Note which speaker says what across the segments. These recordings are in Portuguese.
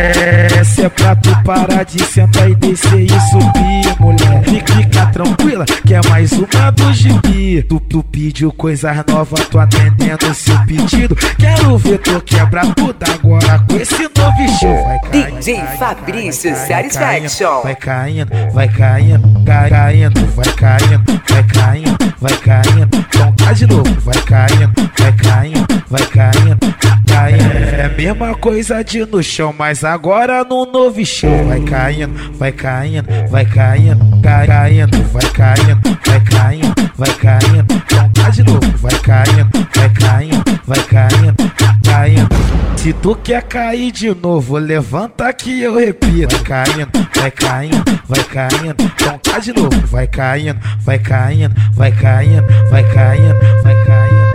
Speaker 1: Essa é pra tu parar de sentar e descer e subir, mulher. Fica tranquila, que é mais uma do gibi. Tu pediu coisas novas, tô atendendo seu pedido. Quero ver tu quebrar tudo agora com esse novo estilo. Vai caindo,
Speaker 2: DJ Fabrício Satisfaction.
Speaker 1: vai caindo, vai caindo, caindo, vai caindo, vai caindo, vai caindo. Então tá de novo, vai caindo, vai caindo, vai caindo, caindo. É a mesma coisa de no chão, mas agora no novo estilo. Vai caindo, vai caindo, vai caindo, caindo, vai caindo, vai caindo, vai caindo. Então tá de novo, vai caindo, vai caindo, vai caindo, caindo. Se tu quer cair de novo, levanta que eu repito. Vai caindo, vai caindo, vai caindo. Então tá de novo, vai caindo, vai caindo, vai caindo, vai caindo, vai caindo.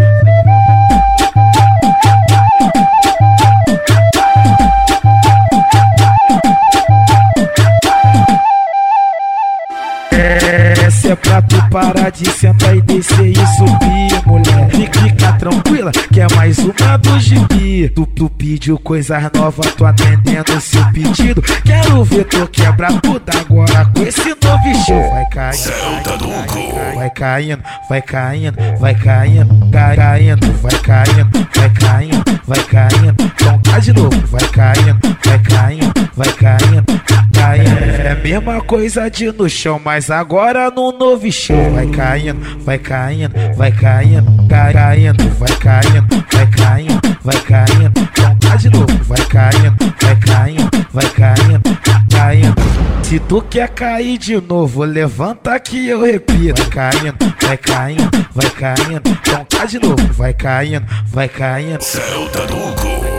Speaker 1: Essa é pra tu parar de sentar e descer e subir, mulher. Fica tranquila, que é mais uma do gibi. Tu pediu coisas novas, tô atendendo seu pedido. Quero ver tu quebrar tudo agora com esse novo estilo. Vai caindo, vai caindo, vai caindo, vai caindo, caindo, vai caindo, vai caindo, vai caindo. Então tá de novo, vai caindo, vai caindo, vai caindo, caindo. É a mesma coisa de no chão, mas agora no novo estilo. Vai caindo, vai caindo, vai caindo, caindo, vai caindo, vai caindo, vai caindo. Então tá de novo, vai caindo, vai caindo, vai caindo, caindo. Se tu quer cair de novo, levanta que eu repito. Vai caindo, vai caindo, vai caindo. Então tá de novo, vai caindo, vai caindo.
Speaker 3: Celta do Gol.